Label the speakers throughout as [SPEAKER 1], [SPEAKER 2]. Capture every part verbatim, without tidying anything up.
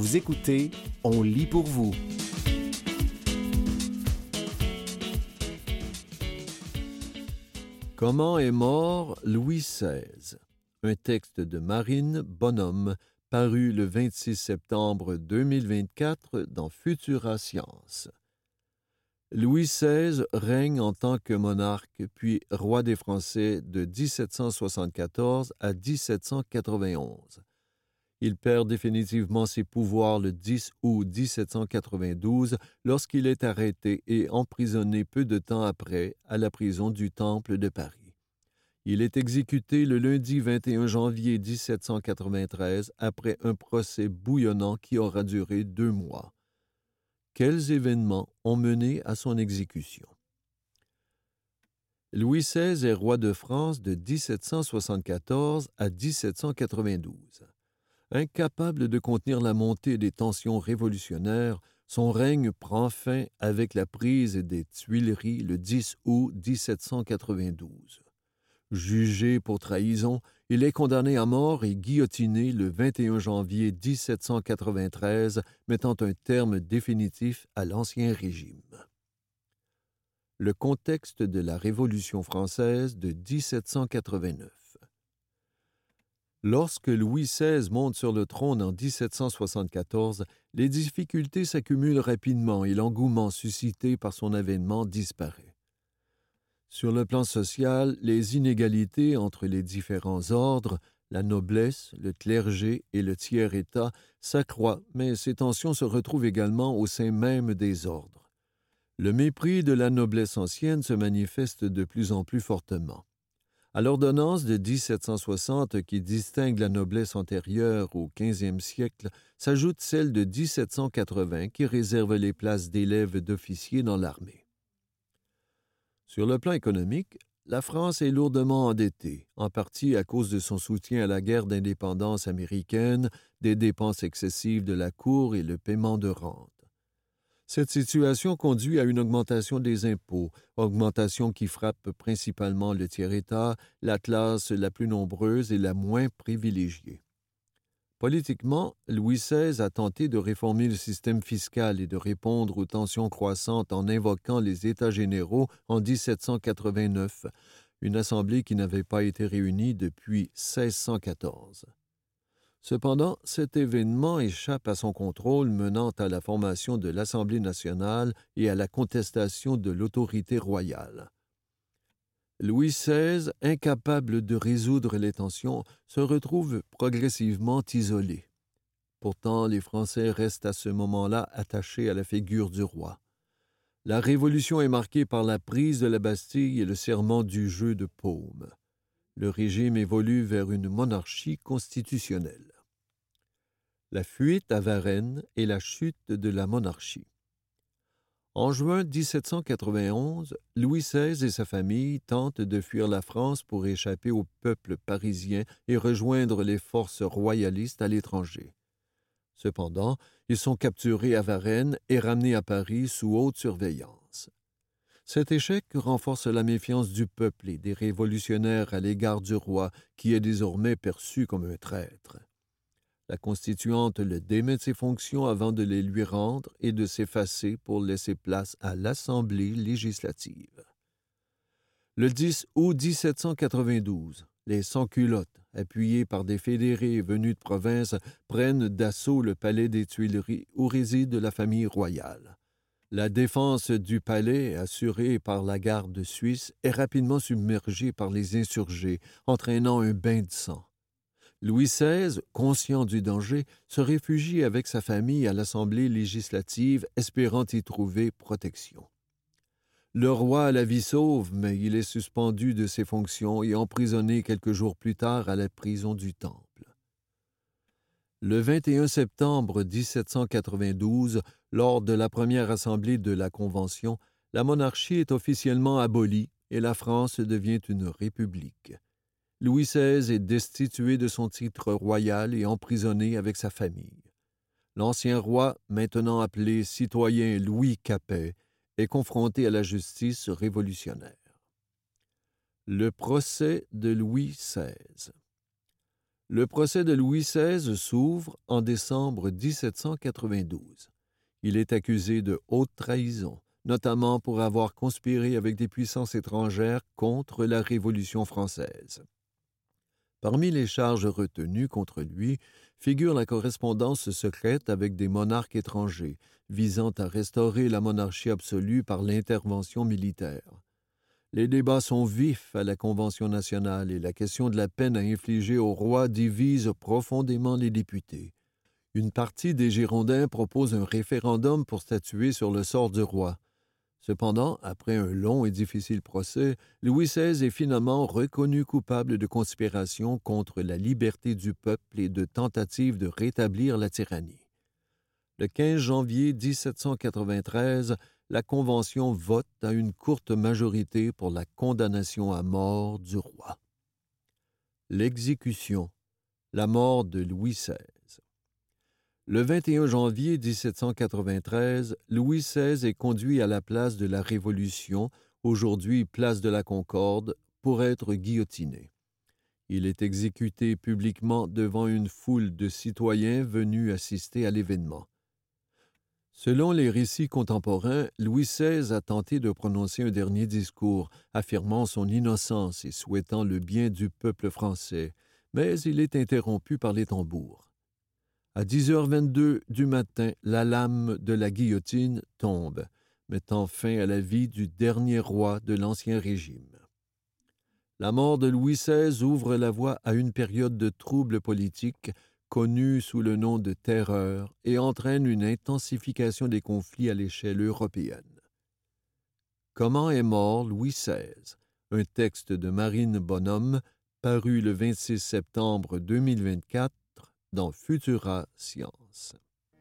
[SPEAKER 1] Vous écoutez On lit pour vous.
[SPEAKER 2] Comment est mort Louis seize? Un texte de Marine Bonhomme, paru le vingt-six septembre deux mille vingt-quatre dans Futura Science. Louis seize règne en tant que monarque, puis roi des Français de dix-sept cent soixante-quatorze à dix-sept cent quatre-vingt-onze. Il perd définitivement ses pouvoirs le dix août dix-sept cent quatre-vingt-douze lorsqu'il est arrêté et emprisonné peu de temps après à la prison du Temple de Paris. Il est exécuté le lundi vingt et un janvier dix-sept cent quatre-vingt-treize après un procès bouillonnant qui aura duré deux mois. Quels événements ont mené à son exécution? Louis seize est roi de France de dix-sept cent soixante-quatorze à dix-sept cent quatre-vingt-douze. Incapable de contenir la montée des tensions révolutionnaires, son règne prend fin avec la prise des Tuileries le dix août dix-sept cent quatre-vingt-douze. Jugé pour trahison, il est condamné à mort et guillotiné le vingt et un janvier dix-sept cent quatre-vingt-treize, mettant un terme définitif à l'Ancien Régime. Le contexte de la Révolution française de dix-sept cent quatre-vingt-neuf. Lorsque Louis seize monte sur le trône en dix-sept cent soixante-quatorze, les difficultés s'accumulent rapidement et l'engouement suscité par son avènement disparaît. Sur le plan social, les inégalités entre les différents ordres, la noblesse, le clergé et le tiers-état s'accroissent, mais ces tensions se retrouvent également au sein même des ordres. Le mépris de la noblesse ancienne se manifeste de plus en plus fortement. À l'ordonnance de dix-sept cent soixante qui distingue la noblesse antérieure au quinzième siècle s'ajoute celle de dix-sept cent quatre-vingts qui réserve les places d'élèves d'officiers dans l'armée. Sur le plan économique, la France est lourdement endettée, en partie à cause de son soutien à la guerre d'indépendance américaine, des dépenses excessives de la cour et le paiement de rente. Cette situation conduit à une augmentation des impôts, augmentation qui frappe principalement le tiers-état, la classe la plus nombreuse et la moins privilégiée. Politiquement, Louis seize a tenté de réformer le système fiscal et de répondre aux tensions croissantes en invoquant les États généraux en dix-sept cent quatre-vingt-neuf, une assemblée qui n'avait pas été réunie depuis seize cent quatorze. Cependant, cet événement échappe à son contrôle, menant à la formation de l'Assemblée nationale et à la contestation de l'autorité royale. Louis seize, incapable de résoudre les tensions, se retrouve progressivement isolé. Pourtant, les Français restent à ce moment-là attachés à la figure du roi. La Révolution est marquée par la prise de la Bastille et le serment du jeu de paume. Le régime évolue vers une monarchie constitutionnelle. La fuite à Varennes et la chute de la monarchie. En juin dix-sept cent quatre-vingt-onze, Louis seize et sa famille tentent de fuir la France pour échapper au peuple parisien et rejoindre les forces royalistes à l'étranger. Cependant, ils sont capturés à Varennes et ramenés à Paris sous haute surveillance. Cet échec renforce la méfiance du peuple et des révolutionnaires à l'égard du roi, qui est désormais perçu comme un traître. La Constituante le démet de ses fonctions avant de les lui rendre et de s'effacer pour laisser place à l'Assemblée législative. Le dix août dix-sept cent quatre-vingt-douze, les sans-culottes, appuyés par des fédérés venus de province, prennent d'assaut le palais des Tuileries où réside la famille royale. La défense du palais, assurée par la garde suisse, est rapidement submergée par les insurgés, entraînant un bain de sang. Louis seize, conscient du danger, se réfugie avec sa famille à l'Assemblée législative, espérant y trouver protection. Le roi a la vie sauve, mais il est suspendu de ses fonctions et emprisonné quelques jours plus tard à la prison du Temple. Le vingt et un septembre dix-sept cent quatre-vingt-douze, lors de la première assemblée de la Convention, la monarchie est officiellement abolie et la France devient une république. Louis seize est destitué de son titre royal et emprisonné avec sa famille. L'ancien roi, maintenant appelé citoyen Louis Capet, est confronté à la justice révolutionnaire. Le procès de Louis seize. Le procès de Louis seize s'ouvre en décembre dix-sept cent quatre-vingt-douze. Il est accusé de haute trahison, notamment pour avoir conspiré avec des puissances étrangères contre la Révolution française. Parmi les charges retenues contre lui figure la correspondance secrète avec des monarques étrangers, visant à restaurer la monarchie absolue par l'intervention militaire. Les débats sont vifs à la Convention nationale et la question de la peine à infliger au roi divise profondément les députés. Une partie des Girondins propose un référendum pour statuer sur le sort du roi. Cependant, après un long et difficile procès, Louis seize est finalement reconnu coupable de conspiration contre la liberté du peuple et de tentative de rétablir la tyrannie. Le quinze janvier dix-sept cent quatre-vingt-treize, la Convention vote à une courte majorité pour la condamnation à mort du roi. L'exécution, la mort de Louis seize. Le vingt et un janvier dix-sept cent quatre-vingt-treize, Louis seize est conduit à la place de la Révolution, aujourd'hui place de la Concorde, pour être guillotiné. Il est exécuté publiquement devant une foule de citoyens venus assister à l'événement. Selon les récits contemporains, Louis seize a tenté de prononcer un dernier discours, affirmant son innocence et souhaitant le bien du peuple français, mais il est interrompu par les tambours. À dix heures vingt-deux du matin, la lame de la guillotine tombe, mettant fin à la vie du dernier roi de l'Ancien Régime. La mort de Louis seize ouvre la voie à une période de troubles politiques connue sous le nom de Terreur et entraîne une intensification des conflits à l'échelle européenne. Comment est mort Louis seize? Un texte de Marine Bonhomme, paru le vingt-six septembre deux mille vingt-quatre dans Futura Science.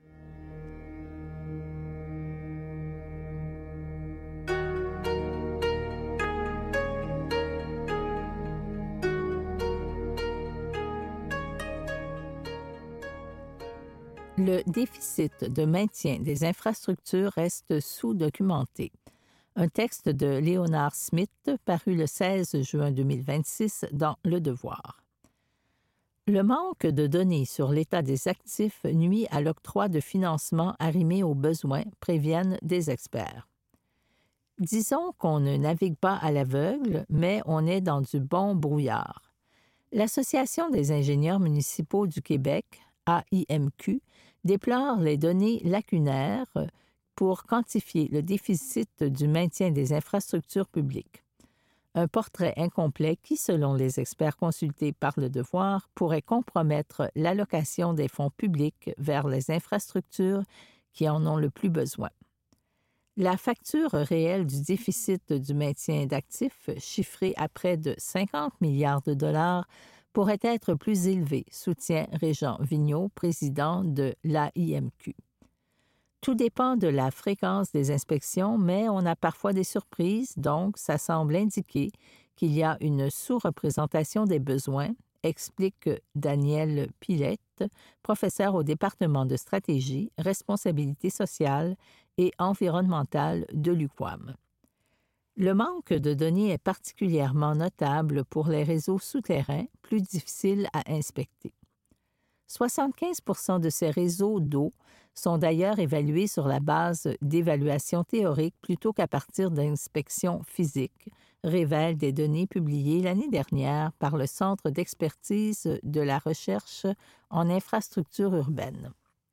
[SPEAKER 3] Le déficit de maintien des infrastructures reste sous-documenté. Un texte de Léonard Smith, paru le seize juin deux mille vingt-six dans Le Devoir. Le manque de données sur l'état des actifs nuit à l'octroi de financement arrimé aux besoins, préviennent des experts. Disons qu'on ne navigue pas à l'aveugle, mais on est dans du bon brouillard. L'Association des ingénieurs municipaux du Québec, A I M Q, déplore les données lacunaires pour quantifier le déficit du maintien des infrastructures publiques. Un portrait incomplet qui, selon les experts consultés par Le Devoir, pourrait compromettre l'allocation des fonds publics vers les infrastructures qui en ont le plus besoin. La facture réelle du déficit du maintien d'actifs, chiffrée à près de cinquante milliards de dollars, pourrait être plus élevée, soutient Régent Vigneault, président de l'A I M Q. Tout dépend de la fréquence des inspections, mais on a parfois des surprises, donc ça semble indiquer qu'il y a une sous-représentation des besoins, explique Daniel Pilette, professeur au département de stratégie, responsabilité sociale et environnementale de l'U Q U A M. Le manque de données est particulièrement notable pour les réseaux souterrains, plus difficiles à inspecter. soixante-quinze pour cent de ces réseaux d'eau sont d'ailleurs évalués sur la base d'évaluations théoriques plutôt qu'à partir d'inspections physiques, révèlent des données publiées l'année dernière par le Centre d'expertise de la recherche en infrastructures urbaines.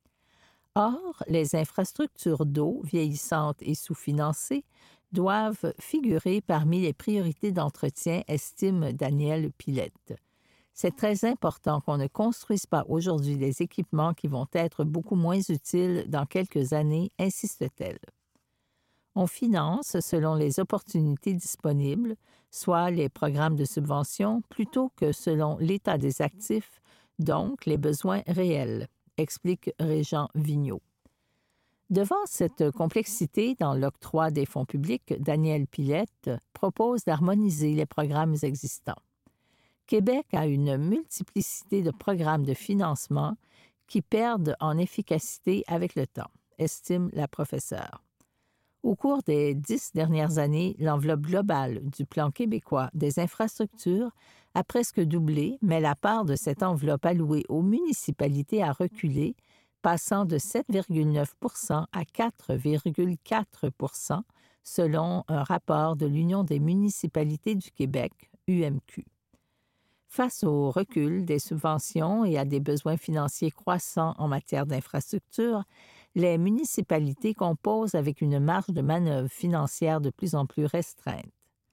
[SPEAKER 3] Or, les infrastructures d'eau vieillissantes et sous-financées doivent figurer parmi les priorités d'entretien, estime Daniel Pilette. C'est très important qu'on ne construise pas aujourd'hui des équipements qui vont être beaucoup moins utiles dans quelques années, insiste-t-elle. On finance selon les opportunités disponibles, soit les programmes de subvention, plutôt que selon l'état des actifs, donc les besoins réels, explique Régent Vigneault. Devant cette complexité dans l'octroi des fonds publics, Daniel Pilette propose d'harmoniser les programmes existants. Québec a une multiplicité de programmes de financement qui perdent en efficacité avec le temps, estime la professeure. Au cours des dix dernières années, l'enveloppe globale du Plan québécois des infrastructures a presque doublé, mais la part de cette enveloppe allouée aux municipalités a reculé, passant de sept virgule neuf pour cent à quatre virgule quatre pour cent, selon un rapport de l'Union des municipalités du Québec, U M Q. Face au recul des subventions et à des besoins financiers croissants en matière d'infrastructure, les municipalités composent avec une marge de manœuvre financière de plus en plus restreinte.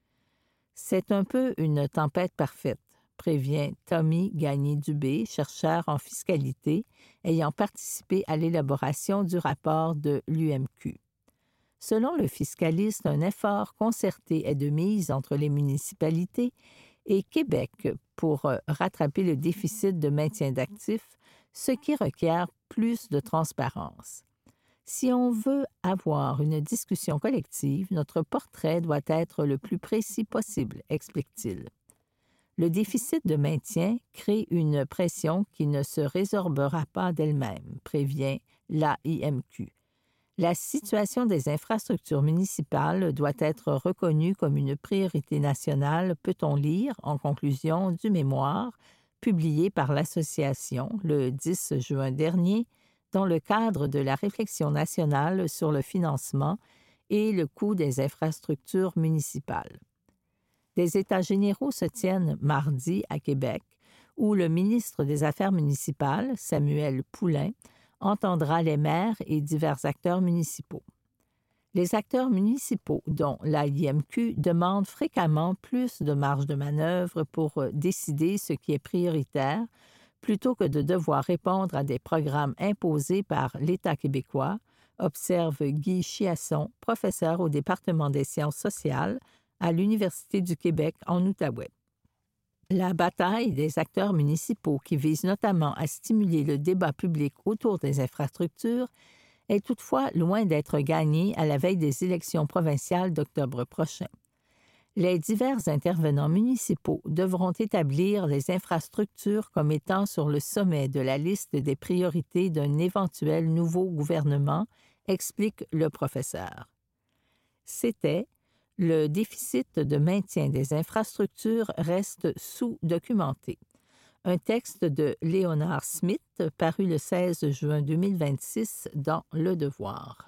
[SPEAKER 3] C'est un peu une tempête parfaite, prévient Tommy Gagné-Dubé, chercheur en fiscalité, ayant participé à l'élaboration du rapport de l'U M Q. Selon le fiscaliste, un effort concerté est de mise entre les municipalités et Québec pour rattraper le déficit de maintien d'actifs, ce qui requiert plus de transparence. Si on veut avoir une discussion collective, notre portrait doit être le plus précis possible, explique-t-il. Le déficit de maintien crée une pression qui ne se résorbera pas d'elle-même, prévient l'A I M Q. La situation des infrastructures municipales doit être reconnue comme une priorité nationale, peut-on lire en conclusion du mémoire publié par l'Association le dix juin dernier dans le cadre de la réflexion nationale sur le financement et le coût des infrastructures municipales. Des États généraux se tiennent mardi à Québec, où le ministre des Affaires municipales, Samuel Poulin, entendra les maires et divers acteurs municipaux. Les acteurs municipaux, dont l'A I M Q, demandent fréquemment plus de marge de manœuvre pour décider ce qui est prioritaire, plutôt que de devoir répondre à des programmes imposés par l'État québécois, observe Guy Chiasson, professeur au département des sciences sociales à l'Université du Québec en Outaouais. La bataille des acteurs municipaux, qui vise notamment à stimuler le débat public autour des infrastructures, est toutefois loin d'être gagnée à la veille des élections provinciales d'octobre prochain. Les divers intervenants municipaux devront établir les infrastructures comme étant sur le sommet de la liste des priorités d'un éventuel nouveau gouvernement, explique le professeur. C'était le déficit de maintien des infrastructures reste sous-documenté. Un texte de Léonard Smith paru le seize juin deux mille vingt-six dans Le Devoir.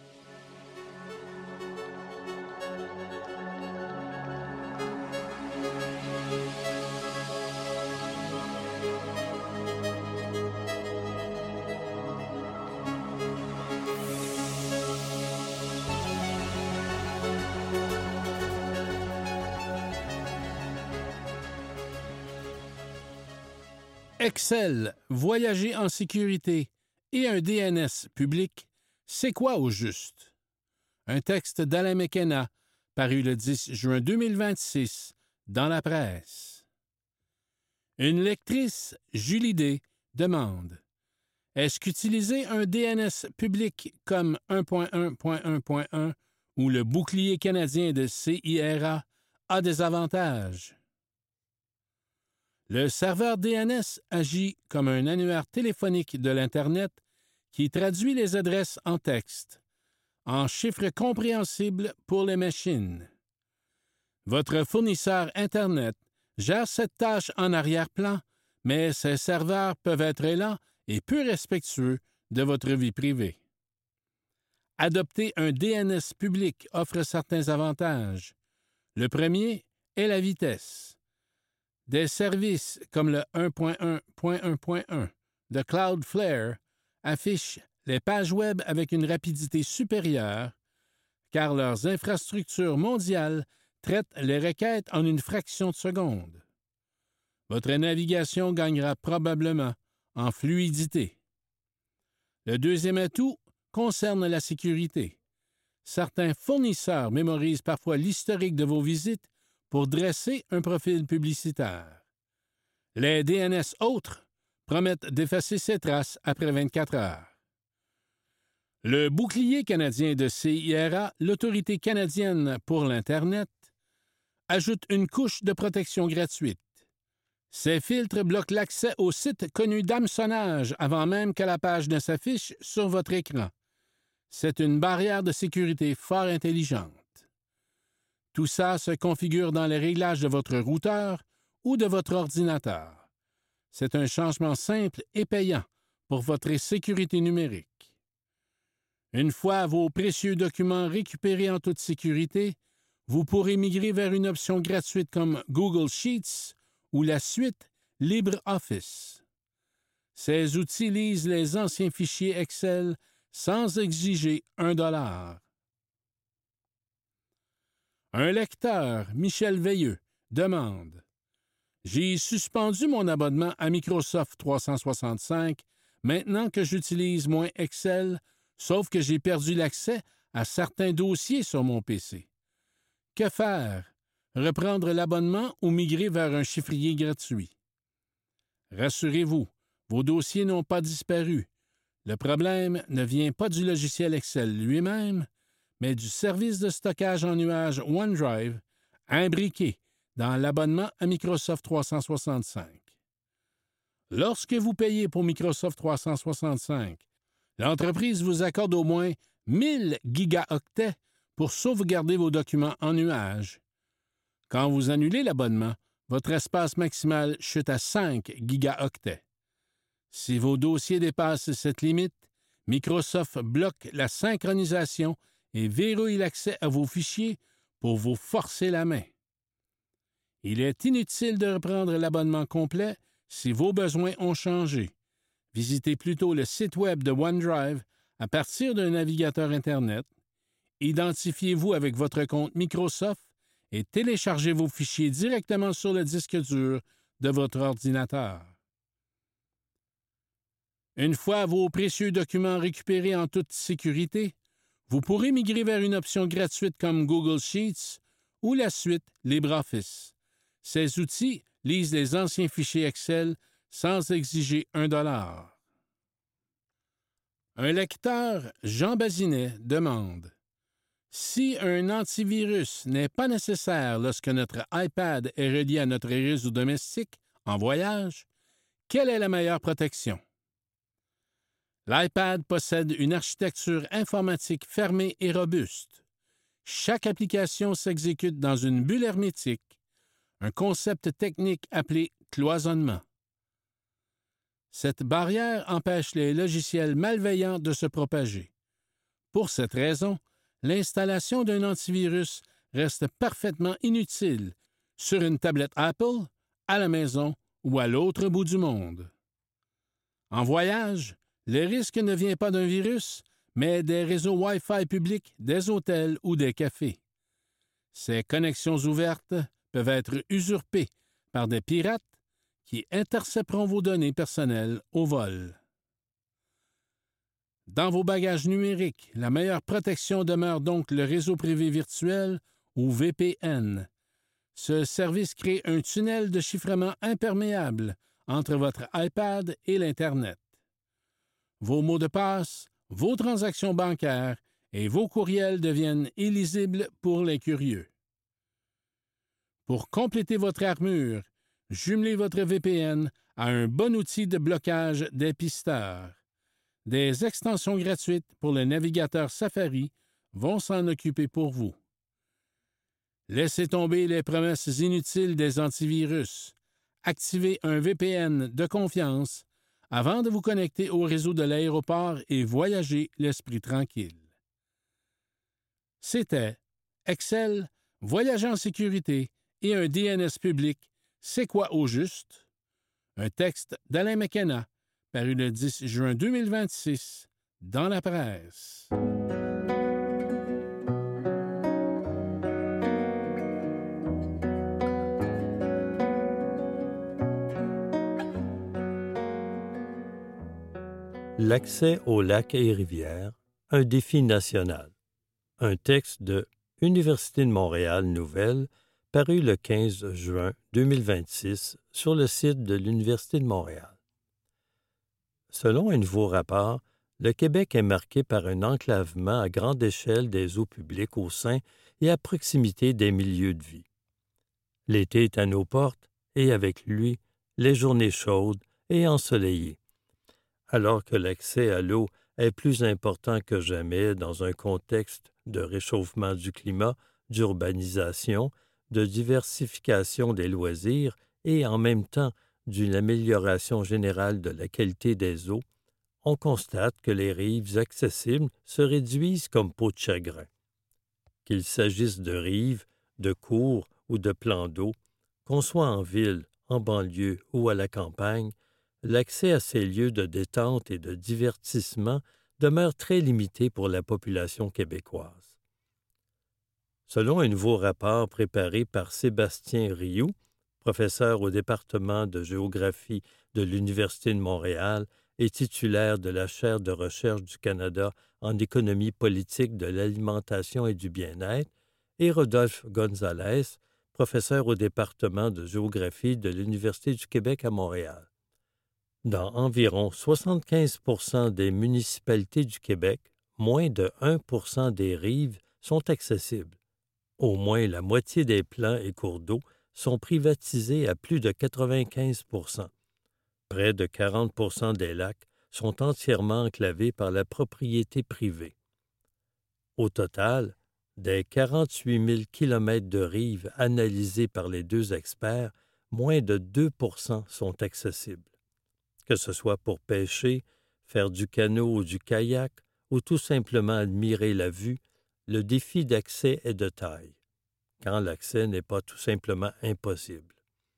[SPEAKER 4] Excel, voyager en sécurité et un D N S public, c'est quoi au juste? Un texte d'Alain McKenna, paru le dix juin deux mille vingt-six, dans la presse. Une lectrice, Julie D., demande « Est-ce qu'utiliser un D N S public comme un point un point un point un ou le bouclier canadien de C I R A a des avantages? » Le serveur D N S agit comme un annuaire téléphonique de l'Internet qui traduit les adresses en texte, en chiffres compréhensibles pour les machines. Votre fournisseur Internet gère cette tâche en arrière-plan, mais ces serveurs peuvent être lents et peu respectueux de votre vie privée. Adopter un D N S public offre certains avantages. Le premier est la vitesse. Des services comme le un point un point un point un de Cloudflare affichent les pages Web avec une rapidité supérieure car leurs infrastructures mondiales traitent les requêtes en une fraction de seconde. Votre navigation gagnera probablement en fluidité. Le deuxième atout concerne la sécurité. Certains fournisseurs mémorisent parfois l'historique de vos visites pour dresser un profil publicitaire. Les D N S autres promettent d'effacer ces traces après vingt-quatre heures. Le bouclier canadien de C I R A, l'Autorité canadienne pour l'Internet, ajoute une couche de protection gratuite. Ces filtres bloquent l'accès aux sites connus d'hameçonnage avant même que la page ne s'affiche sur votre écran. C'est une barrière de sécurité fort intelligente. Tout ça se configure dans les réglages de votre routeur ou de votre ordinateur. C'est un changement simple et payant pour votre sécurité numérique. Une fois vos précieux documents récupérés en toute sécurité, vous pourrez migrer vers une option gratuite comme Google Sheets ou la suite LibreOffice. Ces outils lisent les anciens fichiers Excel sans exiger un dollar. Un lecteur, Michel Veilleux, demande « J'ai suspendu mon abonnement à Microsoft trois cent soixante-cinq maintenant que j'utilise moins Excel, sauf que j'ai perdu l'accès à certains dossiers sur mon P C. Que faire? Reprendre l'abonnement ou migrer vers un chiffrier gratuit? Rassurez-vous, vos dossiers n'ont pas disparu. Le problème ne vient pas du logiciel Excel lui-même, mais du service de stockage en nuage OneDrive imbriqué dans l'abonnement à Microsoft trois cent soixante-cinq. Lorsque vous payez pour Microsoft trois cent soixante-cinq, l'entreprise vous accorde au moins mille gigaoctets pour sauvegarder vos documents en nuage. Quand vous annulez l'abonnement, votre espace maximal chute à cinq gigaoctets. Si vos dossiers dépassent cette limite, Microsoft bloque la synchronisation et verrouille l'accès à vos fichiers pour vous forcer la main. Il est inutile de reprendre l'abonnement complet si vos besoins ont changé. Visitez plutôt le site Web de OneDrive à partir d'un navigateur Internet. Identifiez-vous avec votre compte Microsoft et téléchargez vos fichiers directement sur le disque dur de votre ordinateur. Une fois vos précieux documents récupérés en toute sécurité, vous pourrez migrer vers une option gratuite comme Google Sheets ou la suite LibreOffice. Ces outils lisent les anciens fichiers Excel sans exiger un dollar. Un lecteur, Jean Bazinet, demande « Si un antivirus n'est pas nécessaire lorsque notre iPad est relié à notre réseau domestique en voyage, quelle est la meilleure protection? » L'iPad possède une architecture informatique fermée et robuste. Chaque application s'exécute dans une bulle hermétique, un concept technique appelé cloisonnement. Cette barrière empêche les logiciels malveillants de se propager. Pour cette raison, l'installation d'un antivirus reste parfaitement inutile sur une tablette Apple, à la maison ou à l'autre bout du monde. En voyage, le risque ne vient pas d'un virus, mais des réseaux Wi-Fi publics des hôtels ou des cafés. Ces connexions ouvertes peuvent être usurpées par des pirates qui intercepteront vos données personnelles au vol. Dans vos bagages numériques, la meilleure protection demeure donc le réseau privé virtuel ou V P N. Ce service crée un tunnel de chiffrement imperméable entre votre iPad et l'Internet. Vos mots de passe, vos transactions bancaires et vos courriels deviennent illisibles pour les curieux. Pour compléter votre armure, jumelez votre V P N à un bon outil de blocage des pisteurs. Des extensions gratuites pour le navigateur Safari vont s'en occuper pour vous. Laissez tomber les promesses inutiles des antivirus. Activez un V P N de confiance avant de vous connecter au réseau de l'aéroport et voyager l'esprit tranquille. C'était Excel, voyager en sécurité et un D N S public, c'est quoi au juste? Un texte d'Alain McKenna, paru le dix juin deux mille vingt-six dans la presse.
[SPEAKER 5] L'accès aux lacs et rivières, un défi national. Un texte de Université de Montréal Nouvelle, paru le quinze juin deux mille vingt-six sur le site de l'Université de Montréal. Selon un nouveau rapport, le Québec est marqué par un enclavement à grande échelle des eaux publiques au sein et à proximité des milieux de vie. L'été est à nos portes et avec lui, les journées chaudes et ensoleillées. Alors que l'accès à l'eau est plus important que jamais dans un contexte de réchauffement du climat, d'urbanisation, de diversification des loisirs et en même temps d'une amélioration générale de la qualité des eaux, on constate que les rives accessibles se réduisent comme peau de chagrin. Qu'il s'agisse de rives, de cours ou de plans d'eau, qu'on soit en ville, en banlieue ou à la campagne, l'accès à ces lieux de détente et de divertissement demeure très limité pour la population québécoise. Selon un nouveau rapport préparé par Sébastien Rioux, professeur au département de géographie de l'Université de Montréal et titulaire de la chaire de recherche du Canada en économie politique de l'alimentation et du bien-être, et Rodolphe Gonzalez, professeur au département de géographie de l'Université du Québec à Montréal. Dans environ soixante-quinze pour cent des municipalités du Québec, moins de un pour cent des rives sont accessibles. Au moins la moitié des plans et cours d'eau sont privatisés à plus de quatre-vingt-quinze pour cent. Près de quarante pour cent des lacs sont entièrement enclavés par la propriété privée. Au total, des quarante-huit mille kilomètres de rives analysés par les deux experts, moins de deux pour cent sont accessibles. Que ce soit pour pêcher, faire du canot ou du kayak, ou tout simplement admirer la vue, le défi d'accès est de taille, quand l'accès n'est pas tout simplement impossible.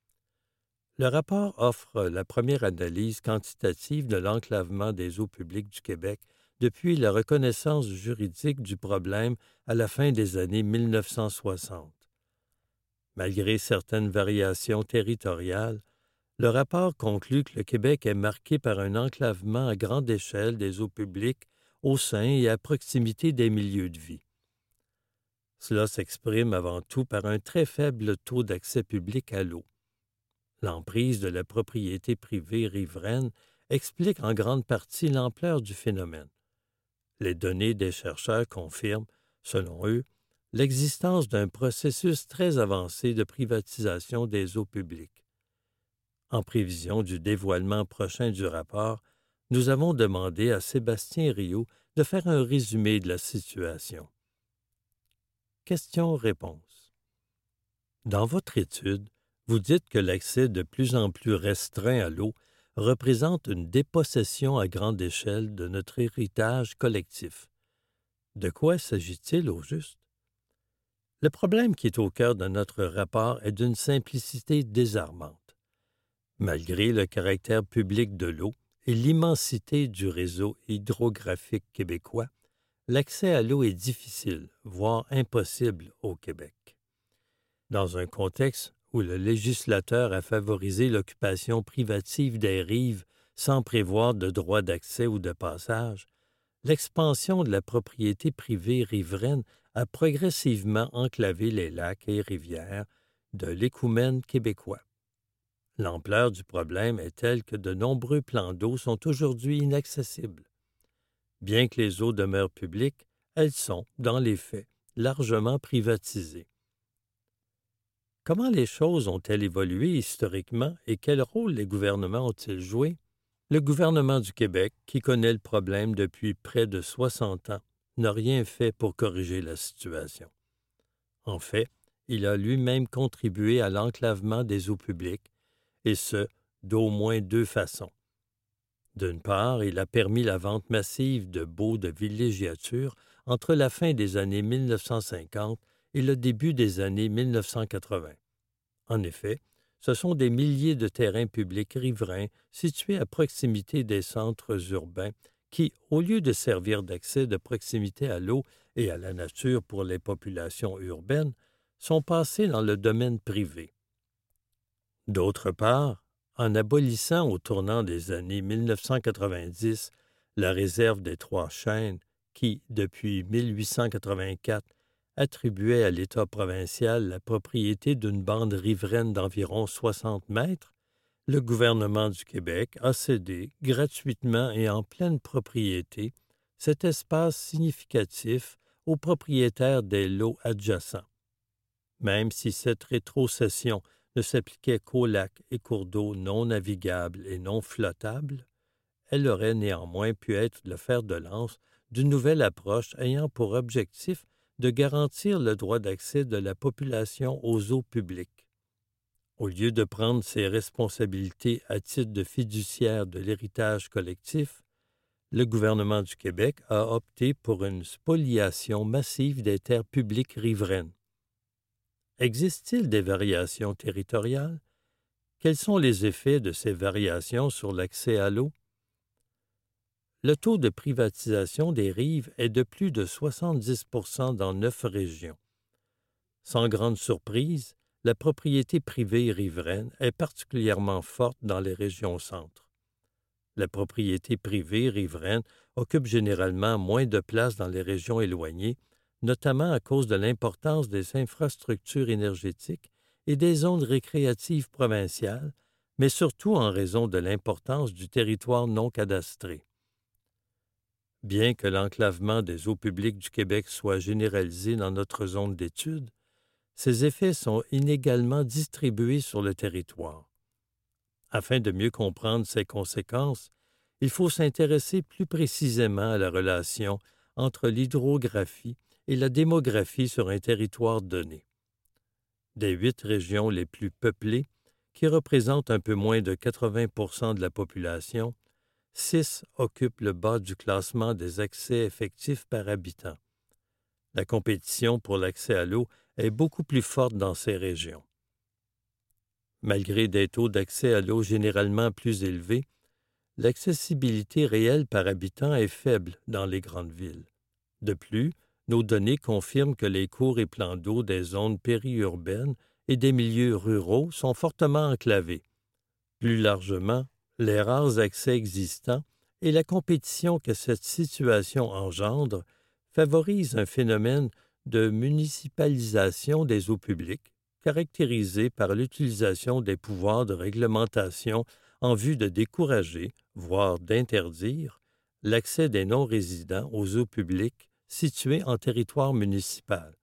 [SPEAKER 5] Le rapport offre la première analyse quantitative de l'enclavement des eaux publiques du Québec depuis la reconnaissance juridique du problème à la fin des années mille neuf cent soixante. Malgré certaines variations territoriales, le rapport conclut que le Québec est marqué par un enclavement à grande échelle des eaux publiques au sein et à proximité des milieux de vie. Cela s'exprime avant tout par un très faible taux d'accès public à l'eau. L'emprise de la propriété privée riveraine explique en grande partie l'ampleur du phénomène. Les données des chercheurs confirment, selon eux, l'existence d'un processus très avancé de privatisation des eaux publiques. En prévision du dévoilement prochain du rapport, nous avons demandé à Sébastien Rioux de faire un résumé de la situation. Question-réponse. Dans votre étude, vous dites que l'accès de plus en plus restreint à l'eau représente une dépossession à grande échelle de notre héritage collectif. De quoi s'agit-il au juste? Le problème qui est au cœur de notre rapport est d'une simplicité désarmante. Malgré le caractère public de l'eau et l'immensité du réseau hydrographique québécois, l'accès à l'eau est difficile, voire impossible au Québec. Dans un contexte où le législateur a favorisé l'occupation privative des rives sans prévoir de droit d'accès ou de passage, l'expansion de la propriété privée riveraine a progressivement enclavé les lacs et rivières de l'écoumène québécois. L'ampleur du problème est telle que de nombreux plans d'eau sont aujourd'hui inaccessibles. Bien que les eaux demeurent publiques, elles sont, dans les faits, largement privatisées. Comment les choses ont-elles évolué historiquement et quel rôle les gouvernements ont-ils joué? Le gouvernement du Québec, qui connaît le problème depuis près de soixante ans, n'a rien fait pour corriger la situation. En fait, il a lui-même contribué à l'enclavement des eaux publiques, et ce, d'au moins deux façons. D'une part, il a permis la vente massive de baux de villégiature entre la fin des années mille neuf cent cinquante et le début des années mille neuf cent quatre-vingts. En effet, ce sont des milliers de terrains publics riverains situés à proximité des centres urbains qui, au lieu de servir d'accès de proximité à l'eau et à la nature pour les populations urbaines, sont passés dans le domaine privé. D'autre part, en abolissant au tournant des années mille neuf cent quatre-vingt-dix la réserve des Trois-Chênes, qui, depuis mille huit cent quatre-vingt-quatre, attribuait à l'État provincial la propriété d'une bande riveraine d'environ soixante mètres, le gouvernement du Québec a cédé, gratuitement et en pleine propriété, cet espace significatif aux propriétaires des lots adjacents. Même si cette rétrocession ne s'appliquait qu'aux lacs et cours d'eau non navigables et non flottables, elle aurait néanmoins pu être le fer de lance d'une nouvelle approche ayant pour objectif de garantir le droit d'accès de la population aux eaux publiques. Au lieu de prendre ses responsabilités à titre de fiduciaire de l'héritage collectif, le gouvernement du Québec a opté pour une spoliation massive des terres publiques riveraines. Existe-t-il des variations territoriales? Quels sont les effets de ces variations sur l'accès à l'eau? Le taux de privatisation des rives est de plus de soixante-dix pour cent dans neuf régions. Sans grande surprise, la propriété privée riveraine est particulièrement forte dans les régions centres. La propriété privée riveraine occupe généralement moins de place dans les régions éloignées, notamment à cause de l'importance des infrastructures énergétiques et des zones récréatives provinciales, mais surtout en raison de l'importance du territoire non cadastré. Bien que l'enclavement des eaux publiques du Québec soit généralisé dans notre zone d'étude, ses effets sont inégalement distribués sur le territoire. Afin de mieux comprendre ces conséquences, il faut s'intéresser plus précisément à la relation entre l'hydrographie et la démographie sur un territoire donné. Des huit régions les plus peuplées, qui représentent un peu moins de quatre-vingts pour cent de la population, six occupent le bas du classement des accès effectifs par habitant. La compétition pour l'accès à l'eau est beaucoup plus forte dans ces régions. Malgré des taux d'accès à l'eau généralement plus élevés, l'accessibilité réelle par habitant est faible dans les grandes villes. De plus, nos données confirment que les cours et plans d'eau des zones périurbaines et des milieux ruraux sont fortement enclavés. Plus largement, les rares accès existants et la compétition que cette situation engendre favorisent un phénomène de municipalisation des eaux publiques, caractérisé par l'utilisation des pouvoirs de réglementation en vue de décourager, voire d'interdire, l'accès des non-résidents aux eaux publiques situées en territoire municipal.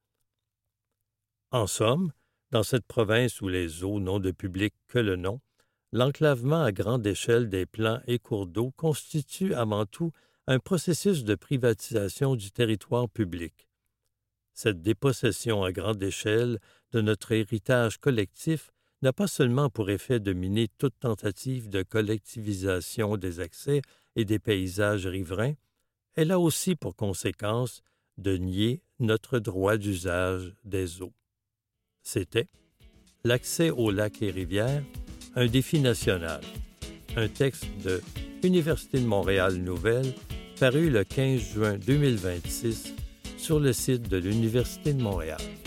[SPEAKER 5] En somme, dans cette province où les eaux n'ont de public que le nom, l'enclavement à grande échelle des plans et cours d'eau constitue avant tout un processus de privatisation du territoire public. Cette dépossession à grande échelle de notre héritage collectif n'a pas seulement pour effet de miner toute tentative de collectivisation des accès et des paysages riverains, elle a aussi pour conséquence de nier notre droit d'usage des eaux. C'était L'accès aux lacs et rivières, un défi national, un texte de Université de Montréal Nouvelles, paru le quinze juin deux mille vingt-six sur le site de l'Université de Montréal.